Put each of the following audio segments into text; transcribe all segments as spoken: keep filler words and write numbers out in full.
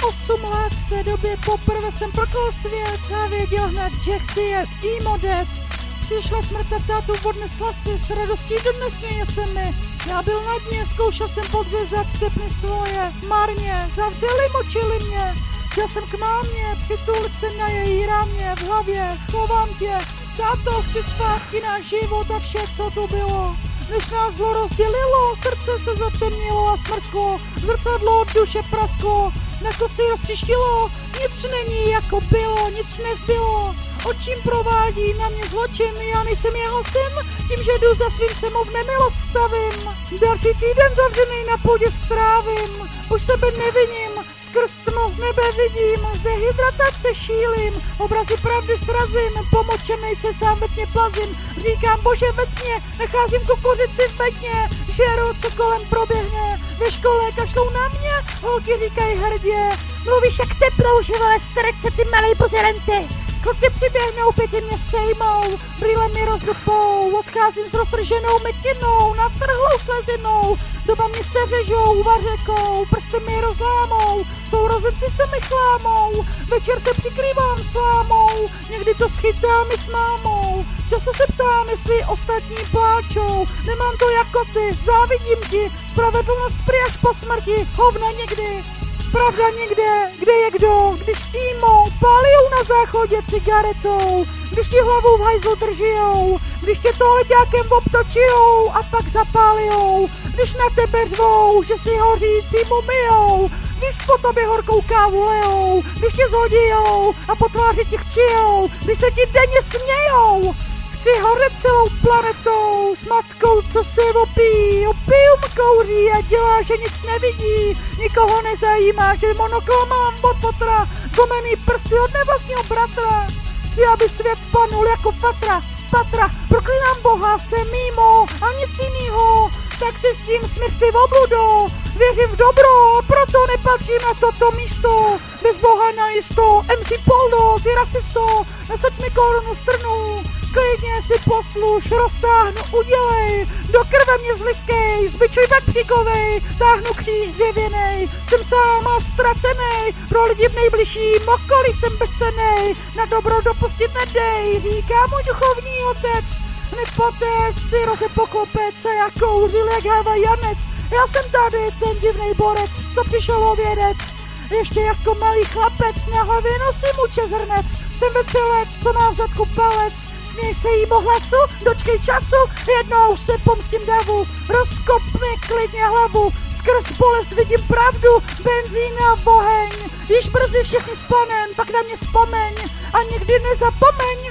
osm let, v té době poprvé jsem prokol svět a věděl hned, že chci jet emo dead. Přišla smrt a tátu odnesla si, s radostí dodnes směje se mi. Já byl na dně, zkoušel jsem podřezat tepny svoje, marně, zavřeli, močili mě. Šel jsem k mámě, přitulit se na její rámě, v hlavě, chovám tě. Táto, chci zpátky náš život a vše, co tu bylo. Než nás zlo rozdělilo, srdce se zatemnilo a smrsklo, zrcadlo duše prasklo, na kosi roztřištilo, nic není jako bylo, nic nezbylo. Očím provádí na mě zločin, já nejsem jeho syn, tím, že jdu za svým jsem ho v nemilost stavím. Další týden zavřený na půdě strávím, už sebe neviním, skrz tmu nebe vidím, zde hydratace šílim, obrazy pravdy srazím, pomočenej se sám ve tmě plazím, říkám bože ve tmě, nacházím kukuřici v bedně, žeru, co kolem proběhne, ve škole kašlou na mě, holky říkají hrdě, mluvíš jak teplou, že vole starce ty malej pozerenty. Kluci přiběhnou, pěti mě sejmou, brýle mi rozdupou, odcházím s roztrženou mikinou, natrhlou slezinou, doba mě seřežou vařekou, prsty mi rozlámou, sourozenci se mi chlámou, večer se přikrývám slámou, někdy to schytám i s mámou, často se ptám, jestli ostatní pláčou, nemám to jako ty, závidím ti, spravedlnost prý až po smrti, hovna někdy. Pravda někde, kde je kdo, když emo pálujou na záchodě cigaretou, když ti hlavu v hajzlu držijou, když tě toaleťákem obtočijou a pak zapálijou, když na tebe řvou, že si hořící mumijou, když po tobě horkou kávu lejou, když tě zhodijou a po tváři ti chčijou, když se ti denně smějou. Chci hořet celou planetou, s matkou, co se opí, opium kouří a dělá, že nic nevidí, nikoho nezajímá, že monokl mám od fotra, zlomený prsty od nevlastního bratra. Chci, aby svět spadnul jako fatra, z patra, proklínám Boha, jsem mimo a nic jinýho, tak si s tím smysly obludou, věřím v dobro, proto nepatřím na toto místo, bez Boha najisto, em cé Poldo, ty rasisto, nasaď mi korunu strnu, klidně si posluš, roztáhnu, udělej, do krve mě zliskej, zbičuj tak příkovej, táhnu kříž dřevěnej, jsem sám a ztracenej, pro lidi v nejbližším okolí jsem bezcennej, na dobro dopustit nedej, říká můj duchovní otec, hned poté si rozepo klopec a já kouřil jak havajanec, já jsem tady ten divnej borec, co přišel o vědec, ještě jako malý chlapec, na hlavě nosím učezrnec, jsem vetřelec, co má v zadku palec, směj se jí hlasu, dočkej času, jednou se pomstím davu, rozkop mi klidně hlavu, skrz bolest vidím pravdu, benzín a oheň, již brzy všechny spanen, pak na mě vzpomeň a nikdy nezapomeň.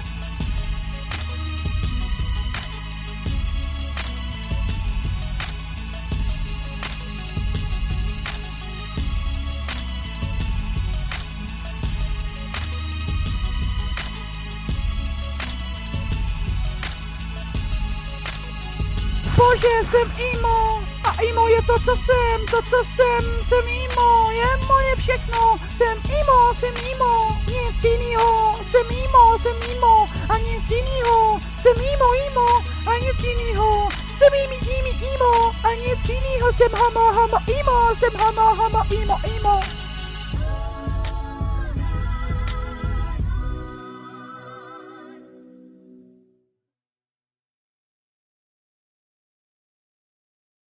Bože, jsem emo a emo je to, co jsem, to, co jsem, jsem emo, je moje všechno, jsem emo, jsem emo, nic jinýho, jsem emo, jsem emo a nic jinýho, jsem emo, emo a nic jinýho, jsem imi, imi, emo a nic jinýho, jsem homo, homo, emo, jsem homo, homo, emo, emo.